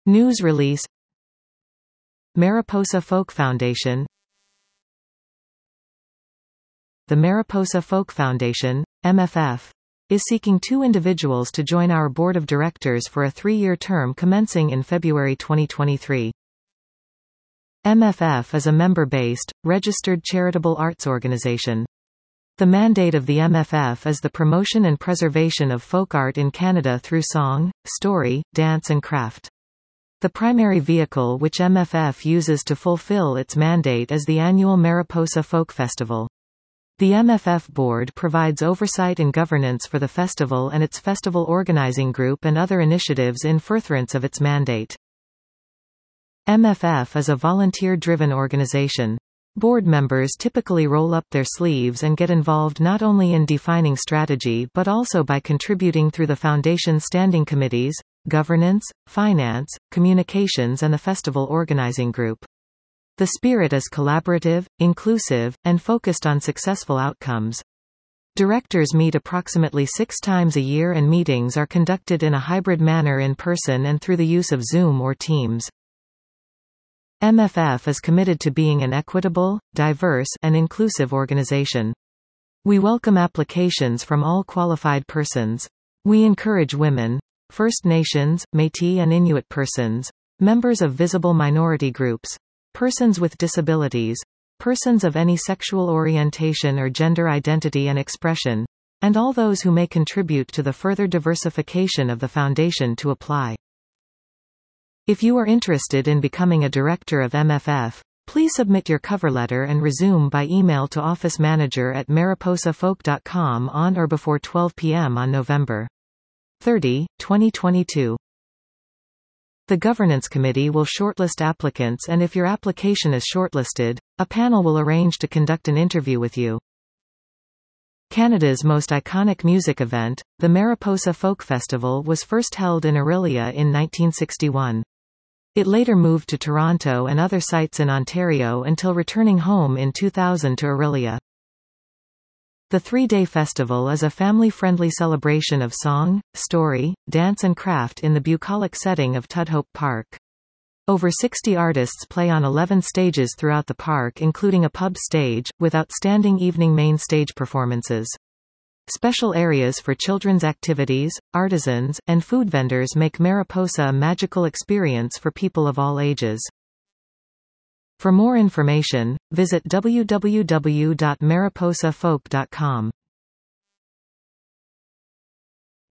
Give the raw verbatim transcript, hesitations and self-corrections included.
News release. Mariposa Folk Foundation. The Mariposa Folk Foundation, M F F, is seeking two individuals to join our board of directors for a three-year term commencing in February twenty twenty-three. M F F is a member-based, registered charitable arts organization. The mandate of the M F F is the promotion and preservation of folk art in Canada through song, story, dance and craft. The primary vehicle which M F F uses to fulfill its mandate is the annual Mariposa Folk Festival. The M F F board provides oversight and governance for the festival and its festival organizing group and other initiatives in furtherance of its mandate. M F F is a volunteer-driven organization. Board members typically roll up their sleeves and get involved not only in defining strategy but also by contributing through the Foundation's standing committees, governance, finance, communications and the festival organizing group. The spirit is collaborative, inclusive, and focused on successful outcomes. Directors meet approximately six times a year and meetings are conducted in a hybrid manner in person and through the use of Zoom or Teams. M F F is committed to being an equitable, diverse, and inclusive organization. We welcome applications from all qualified persons. We encourage women, First Nations, Métis and Inuit persons, members of visible minority groups, persons with disabilities, persons of any sexual orientation or gender identity and expression, and all those who may contribute to the further diversification of the Foundation to apply. If you are interested in becoming a director of M F F, please submit your cover letter and resume by email to office manager at mariposa folk dot com on or before twelve p m on November thirtieth, twenty twenty-two. The Governance Committee will shortlist applicants, and if your application is shortlisted, a panel will arrange to conduct an interview with you. Canada's most iconic music event, the Mariposa Folk Festival, was first held in Orillia in nineteen sixty-one. It later moved to Toronto and other sites in Ontario until returning home in two thousand to Orillia. The three-day festival is a family-friendly celebration of song, story, dance and craft in the bucolic setting of Tudhope Park. Over sixty artists play on eleven stages throughout the park, including a pub stage, with outstanding evening main stage performances. Special areas for children's activities, artisans, and food vendors make Mariposa a magical experience for people of all ages. For more information, visit w w w dot mariposa folk dot com.